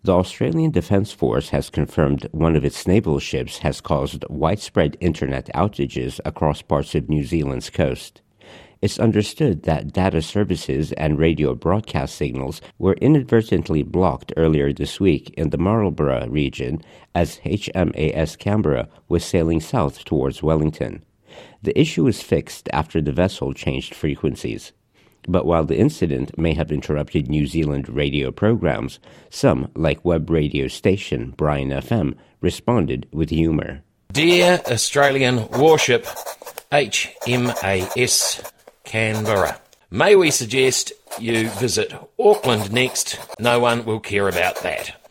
The Australian Defence Force has confirmed one of its naval ships has caused widespread internet outages across parts of New Zealand's coast. It's understood that data services and radio broadcast signals were inadvertently blocked earlier this week in the Marlborough region as HMAS Canberra was sailing south towards Wellington. The issue was fixed after the vessel changed frequencies. But while the incident may have interrupted New Zealand radio programs, some, like web radio station Brian FM, responded with humour. Dear Australian warship HMAS Canberra, may we suggest you visit Auckland next? No one will care about that.